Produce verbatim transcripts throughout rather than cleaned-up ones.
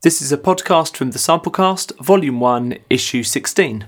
This is a podcast from the Samplecast, Volume one, Issue sixteen.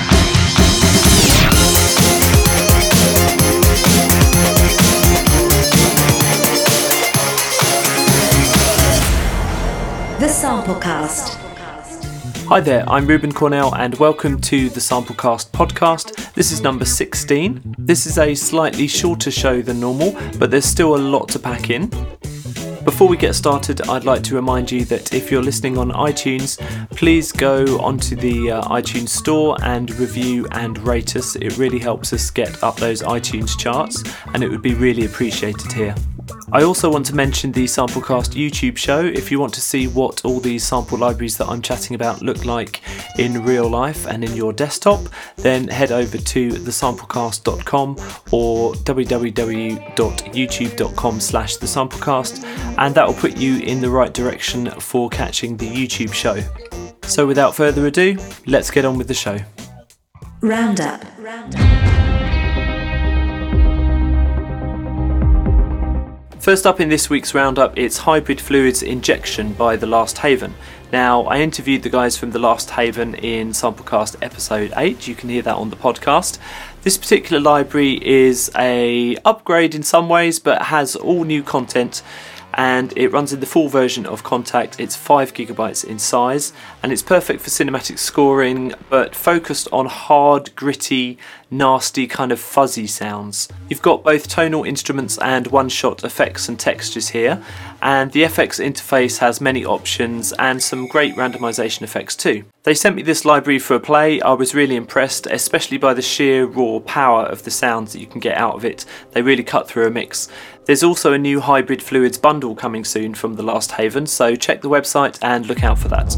The Samplecast. Hi there, I'm Ruben Cornell and welcome to the Samplecast podcast. This is number sixteen. This is a slightly shorter show than normal, but there's still a lot to pack in. Before we get started, I'd like to remind you that if you're listening on iTunes, please go onto the uh, iTunes store and review and rate us. It really helps us get up those iTunes charts, and it would be really appreciated here. I also want to mention the Samplecast YouTube show. If you want to see what all these sample libraries that I'm chatting about look like in real life and in your desktop, then head over to the samplecast dot com or w w w dot youtube dot com slash the samplecast, and that will put you in the right direction for catching the YouTube show. So without further ado, let's get on with the show. Roundup. Roundup. First up in this week's roundup, it's Hybrid Fluids Injection by The Last Haven. Now, I interviewed the guys from The Last Haven in Samplecast episode eight. You can hear that on the podcast. This particular library is a upgrade in some ways, but has all new content, and it runs in the full version of Kontakt. It's five gigabytes in size, and it's perfect for cinematic scoring, but focused on hard, gritty, nasty, kind of fuzzy sounds. You've got both tonal instruments and one-shot effects and textures here, and the F X interface has many options and some great randomization effects too. They sent me this library for a play. I was really impressed, especially by the sheer raw power of the sounds that you can get out of it. They really cut through a mix. There's also a new Hybrid Fluids bundle coming soon from The Last Haven, so check the website and look out for that.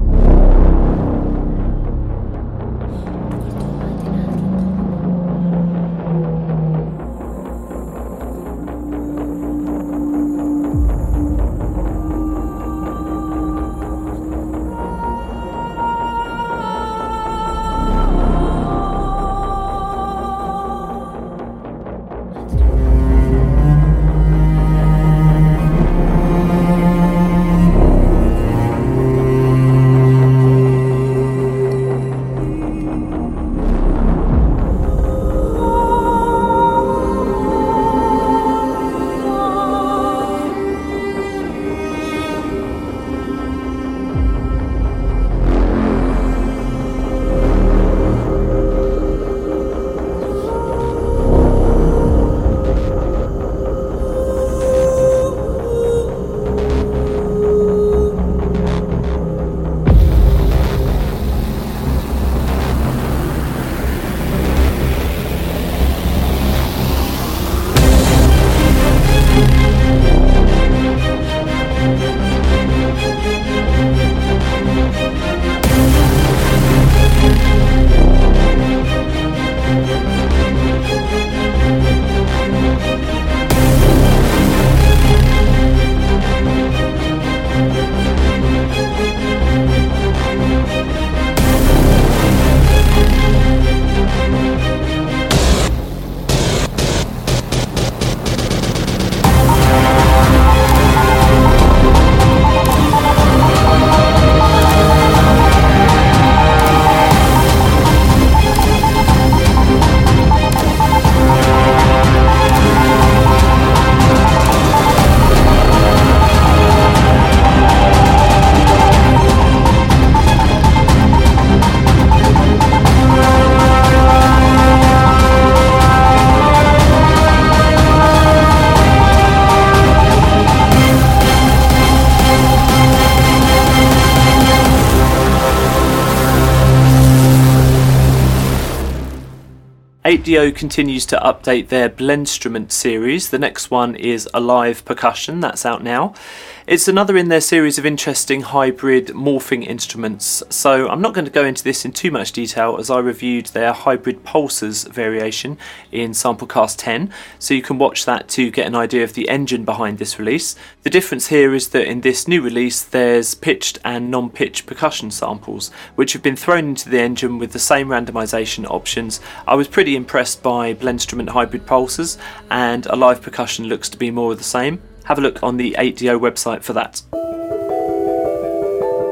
eight D O continues to update their Blendstrument series. The next one is Alive Percussion, that's out now. It's another in their series of interesting hybrid morphing instruments, so I'm not going to go into this in too much detail as I reviewed their Hybrid Pulsars variation in Samplecast ten, so you can watch that to get an idea of the engine behind this release. The difference here is that in this new release there's pitched and non-pitched percussion samples, which have been thrown into the engine with the same randomization options. I was pretty impressed by Blendstrument Hybrid Pulsars, and Alive Percussion looks to be more of the same. Have a look on the eight D O website for that.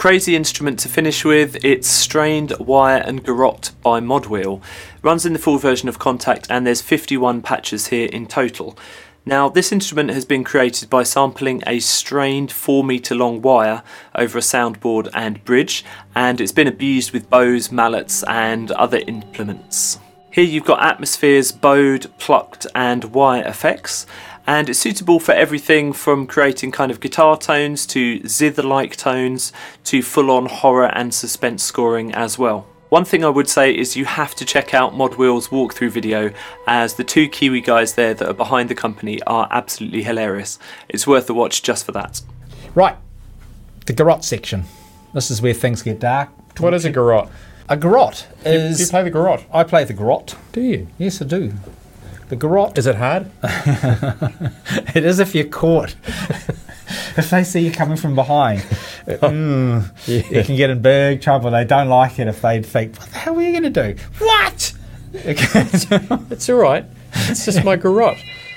crazy instrument to finish with. It's Strained, Wire and Garrote by Modwheel. Runs in the full version of Kontakt, and there's fifty-one patches here in total. Now, this instrument has been created by sampling a strained four metre long wire over a soundboard and bridge, and it's been abused with bows, mallets and other implements. Here you've got atmospheres, bowed, plucked and wire effects, and it's suitable for everything from creating kind of guitar tones to zither-like tones to full-on horror and suspense scoring as well. One thing I would say is you have to check out Modwheel's walkthrough video, as the two Kiwi guys there that are behind the company are absolutely hilarious. It's worth a watch just for that. Right, the garrote section. This is where things get dark. What is a garrote? A garrote is... Do you play the garrote? I play the garrote. Do you? Yes, I do. The garrote... Is it hard? It is if you're caught. If they see you coming from behind, mm, yeah. You can get in big trouble. They don't like it if they think, what the hell are you going to do? What? It's all right. It's just my garrote.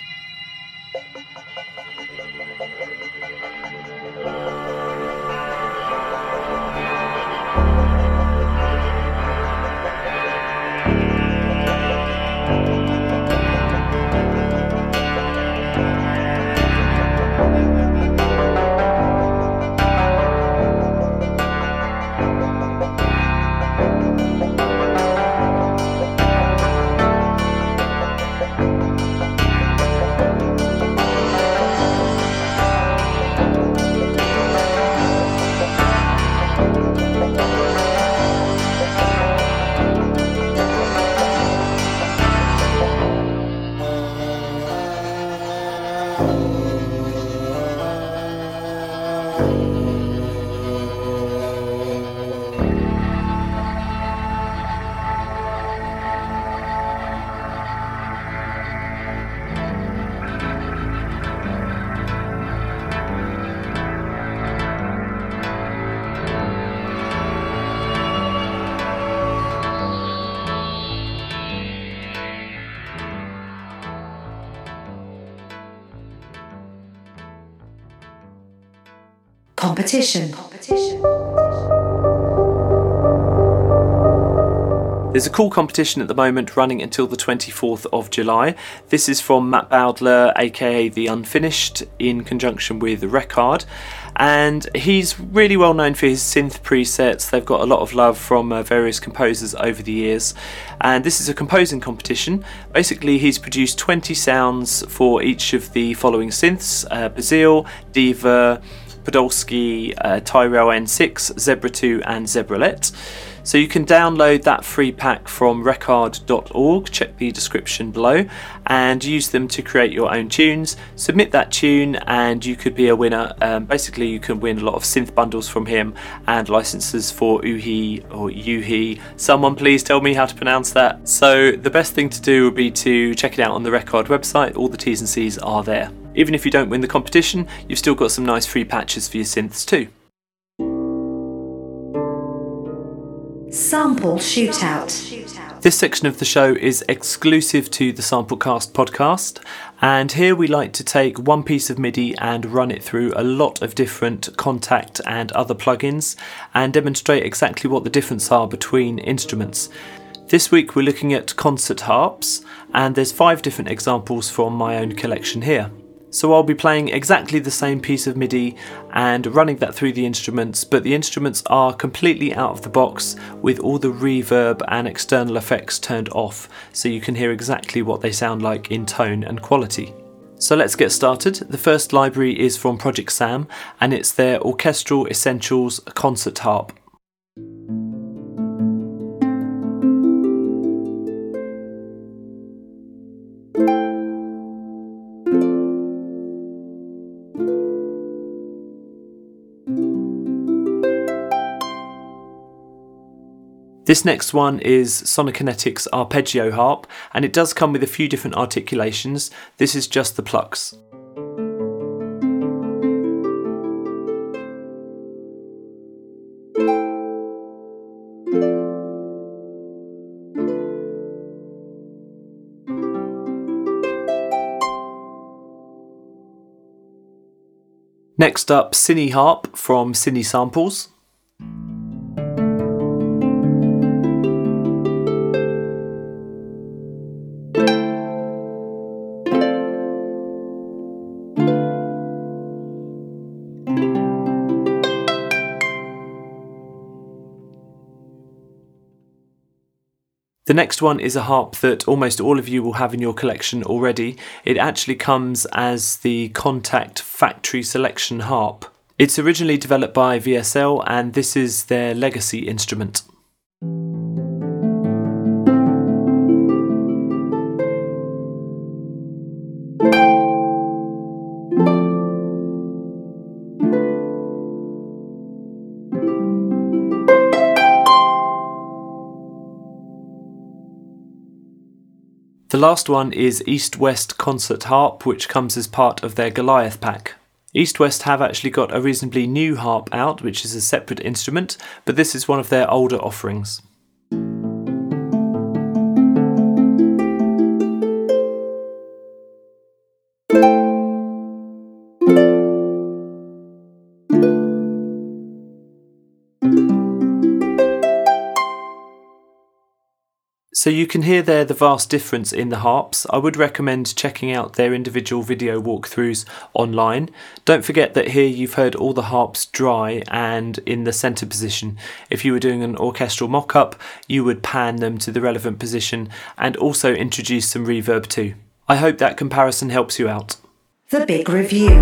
Competition. There's a cool competition at the moment running until the twenty-fourth of July. This is from Matt Bowdler, aka The Unfinished, in conjunction with Reckard. And he's really well known for his synth presets. They've got a lot of love from uh, various composers over the years. And this is a composing competition. Basically, he's produced twenty sounds for each of the following synths: uh, Bazille, Diva, Podolsky, uh, Tyrell N six, Zebra two and Zebralet. So you can download that free pack from reckard dot org, check the description below, and use them to create your own tunes. Submit that tune and you could be a winner. Um, basically you can win a lot of synth bundles from him and licenses for Uhi or Uhi. Someone please tell me how to pronounce that. So the best thing to do would be to check it out on the Reckard website. All the T's and C's are there. Even if you don't win the competition, you've still got some nice free patches for your synths too. Sample Shootout. This section of the show is exclusive to the Samplecast podcast, and here we like to take one piece of MIDI and run it through a lot of different Kontakt and other plugins and demonstrate exactly what the differences are between instruments. This week we're looking at concert harps, and there's five different examples from my own collection here. So I'll be playing exactly the same piece of MIDI and running that through the instruments, but the instruments are completely out of the box with all the reverb and external effects turned off, so you can hear exactly what they sound like in tone and quality. So let's get started. The first library is from Project Sam, and it's their Orchestral Essentials Concert Harp. This next one is Sonokinetics Arpeggio Harp, and it does come with a few different articulations. This is just the plucks. Next up, Cine Harp from Cine Samples. The next one is a harp that almost all of you will have in your collection already. It actually comes as the Contact Factory Selection harp. It's originally developed by V S L and this is their legacy instrument. The last one is East West Concert Harp, which comes as part of their Goliath pack. East West have actually got a reasonably new harp out, which is a separate instrument, but this is one of their older offerings. So you can hear there the vast difference in the harps. I would recommend checking out their individual video walkthroughs online. Don't forget that here you've heard all the harps dry and in the centre position. If you were doing an orchestral mock-up, you would pan them to the relevant position and also introduce some reverb too. I hope that comparison helps you out. The Big Review.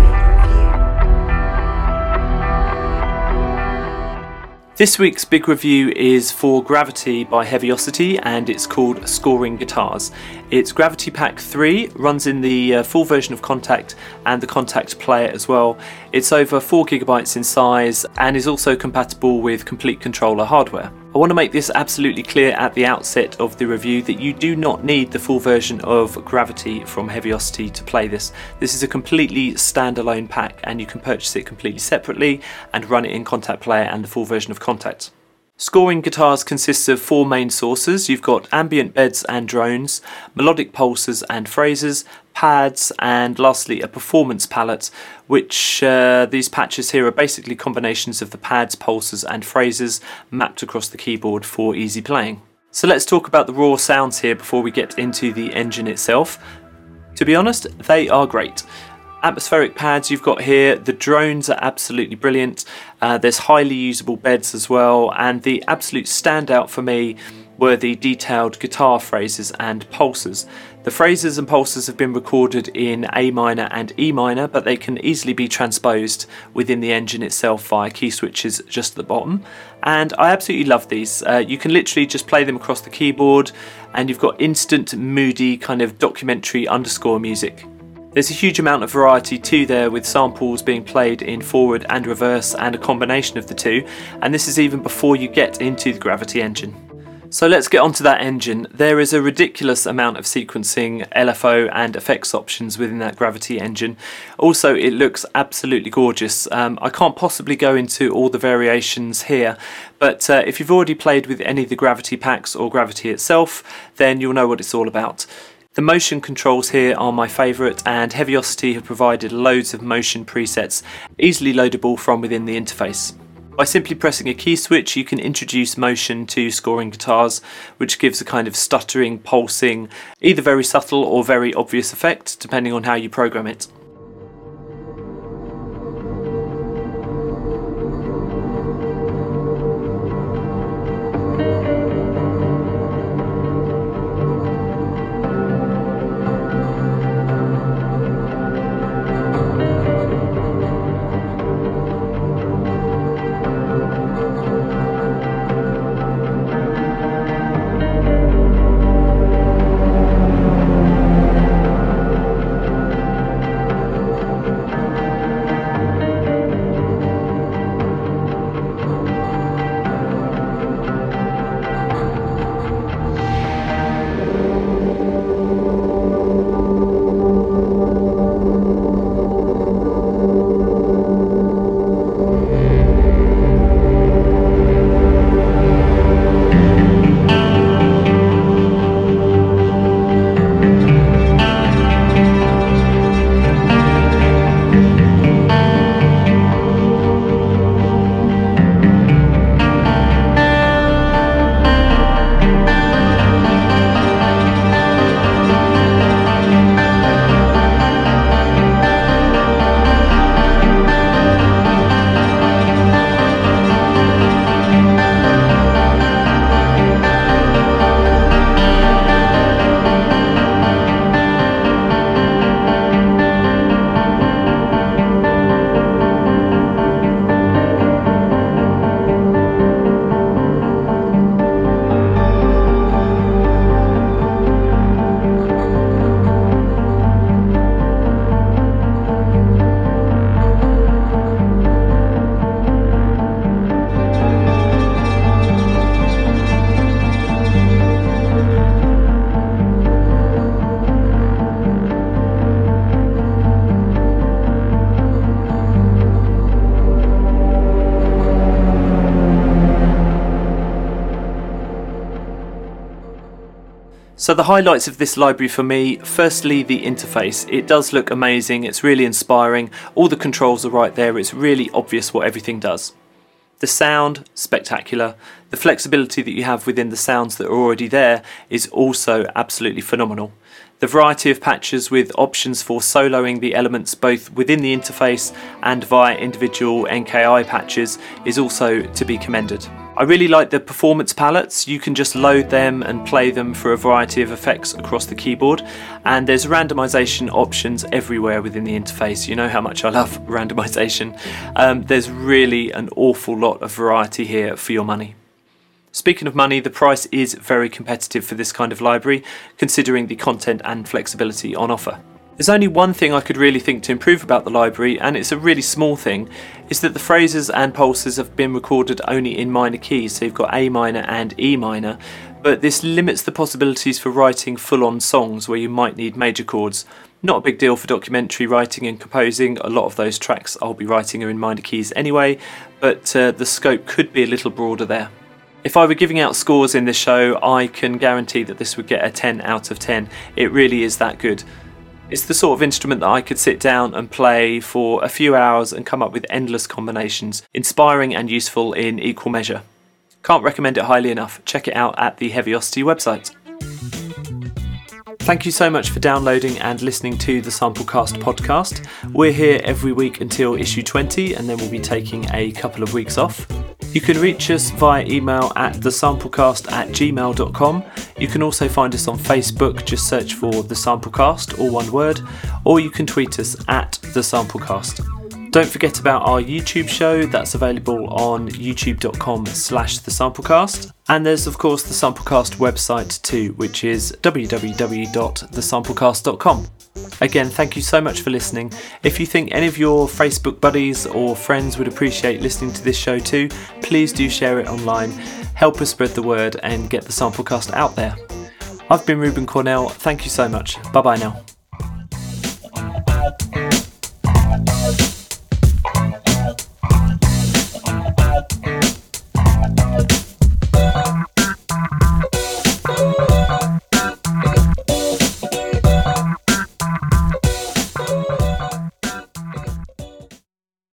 This week's big review is for Gravity by Heaviosity and it's called Scoring Guitars. It's Gravity Pack three, runs in the uh, full version of Contact and the Contact Player as well. It's over four gigabytes in size and is also compatible with Complete Controller hardware. I want to make this absolutely clear at the outset of the review that you do not need the full version of Gravity from Heaviosity to play this. This is a completely standalone pack and you can purchase it completely separately and run it in Contact Player and the full version of Contact. Scoring Guitars consists of four main sources. You've got ambient beds and drones, melodic pulses and phrases, pads, and lastly a performance palette, which uh, these patches here are basically combinations of the pads, pulses and phrases mapped across the keyboard for easy playing. So let's talk about the raw sounds here before we get into the engine itself. To be honest, they are great. Atmospheric pads you've got here, the drones are absolutely brilliant, uh, there's highly usable beds as well, and the absolute standout for me were the detailed guitar phrases and pulses. The phrases and pulses have been recorded in A minor and E minor, but they can easily be transposed within the engine itself via key switches just at the bottom, and I absolutely love these. Uh, you can literally just play them across the keyboard and you've got instant moody kind of documentary underscore music. There's a huge amount of variety too there, with samples being played in forward and reverse and a combination of the two, and this is even before you get into the Gravity engine. So let's get onto that engine. There is a ridiculous amount of sequencing, L F O and effects options within that Gravity engine. Also, it looks absolutely gorgeous. Um, I can't possibly go into all the variations here, but uh, if you've already played with any of the Gravity packs or Gravity itself, then you'll know what it's all about. The motion controls here are my favourite, and Heaviosity have provided loads of motion presets easily loadable from within the interface. By simply pressing a key switch you can introduce motion to Scoring Guitars, which gives a kind of stuttering, pulsing, either very subtle or very obvious effect depending on how you program it. So the highlights of this library for me, firstly the interface. It does look amazing, it's really inspiring, all the controls are right there, it's really obvious what everything does. The sound, spectacular. The flexibility that you have within the sounds that are already there is also absolutely phenomenal. The variety of patches with options for soloing the elements both within the interface and via individual N K I patches is also to be commended. I really like the performance palettes. You can just load them and play them for a variety of effects across the keyboard, and there's randomization options everywhere within the interface. You know how much I love randomization. Um, there's really an awful lot of variety here for your money. Speaking of money, the price is very competitive for this kind of library, considering the content and flexibility on offer. There's only one thing I could really think to improve about the library, and it's a really small thing, is that the phrases and pulses have been recorded only in minor keys, so you've got A minor and E minor, but this limits the possibilities for writing full-on songs where you might need major chords. Not a big deal for documentary writing and composing, a lot of those tracks I'll be writing are in minor keys anyway, but uh, the scope could be a little broader there. If I were giving out scores in this show, I can guarantee that this would get a ten out of ten. It really is that good. It's the sort of instrument that I could sit down and play for a few hours and come up with endless combinations, inspiring and useful in equal measure. Can't recommend it highly enough. Check it out at the Heaviosity website. Thank you so much for downloading and listening to the Samplecast podcast. We're here every week until issue twenty, and then we'll be taking a couple of weeks off. You can reach us via email at thesamplecast at gmail dot com. You can also find us on Facebook, just search for The Samplecast, all one word, or you can tweet us at The Samplecast. Don't forget about our YouTube show, that's available on youtube dot com slash The Samplecast. And there's of course the Samplecast website too, which is w w w dot the samplecast dot com. Again, thank you so much for listening. If you think any of your Facebook buddies or friends would appreciate listening to this show too, please do share it online. Help us spread the word and get the Samplecast out there. I've been Ruben Cornell. Thank you so much. Bye bye now.